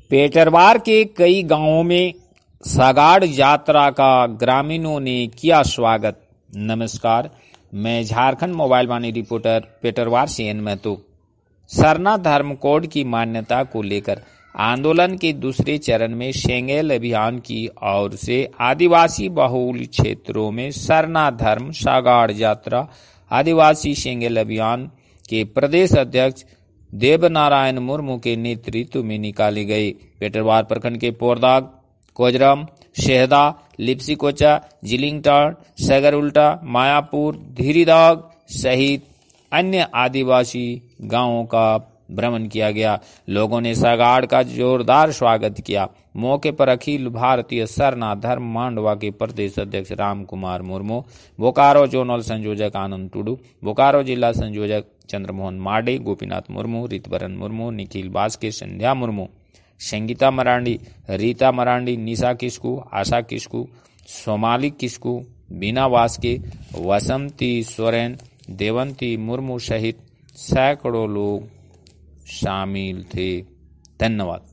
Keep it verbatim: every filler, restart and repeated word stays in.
पेटरवार के कई गांवों में सागाड़ यात्रा का ग्रामीणों ने किया स्वागत। नमस्कार, मैं झारखंड मोबाइल वाणी रिपोर्टर पेटरवार से एन महतो। सरना धर्म कोड की मान्यता को लेकर आंदोलन के दूसरे चरण में शेंगेल अभियान की ओर से आदिवासी बहुल क्षेत्रों में सरना धर्म सागाड़ यात्रा आदिवासी शेंगेल अभियान के प्रदेश अध्यक्ष देवनारायण मुर्मू के नेतृत्व में निकाली गई। पेटरवार प्रखंड के पोरदाग, कोजरम, शेहदा, लिप्सीकोचा, जिलिंगटार, सगर उल्टा, मायापुर, धीरीदाग सहित अन्य आदिवासी गांवों का भ्रमण किया गया। लोगों ने सागाड़ का जोरदार स्वागत किया। मौके पर अखिल भारतीय सरना धर्म मांडवा के प्रदेश अध्यक्ष राम कुमार मुर्मू, बोकारो जोनल संयोजक आनंद टुडू, बोकारो जिला संयोजक चंद्रमोहन माडे, गोपीनाथ मुर्मू, रितबरन मुर्मू, निखिल बास्के, संध्या मुर्मू, संगीता मरांडी, रीता मरांडी, निशा किस्कू, आशा किस्कू, सोमाली किस्कू, बीना वास्के, वसंती सोरेन, देवंती मुर्मू सहित सैकड़ों लोग शामिल थे। धन्यवाद।